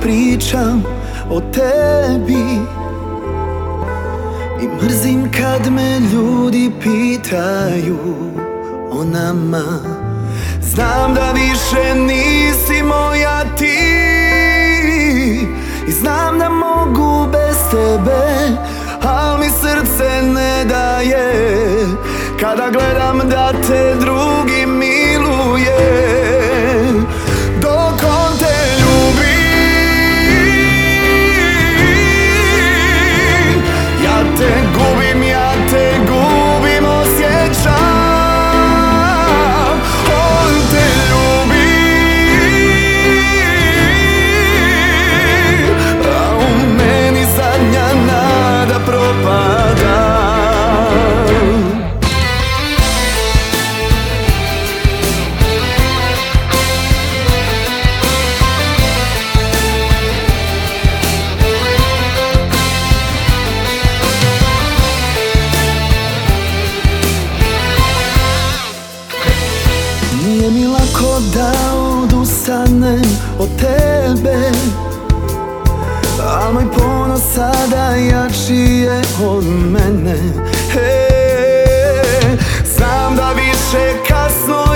pričam o tebi i mrzim kad me ljudi pitaju o nama. Znam da više nisi moja ti i znam da mogu bez tebe, al mi srce ne daje kada gledam da te drugi miluje. Dok on te ljubi, ja te gubim osjećam. On te ljubi, a u meni zadnja nada propada. Nije mi lako da odustanem od tebe, al moj ponos sada jači je od mene. Znam da više kasno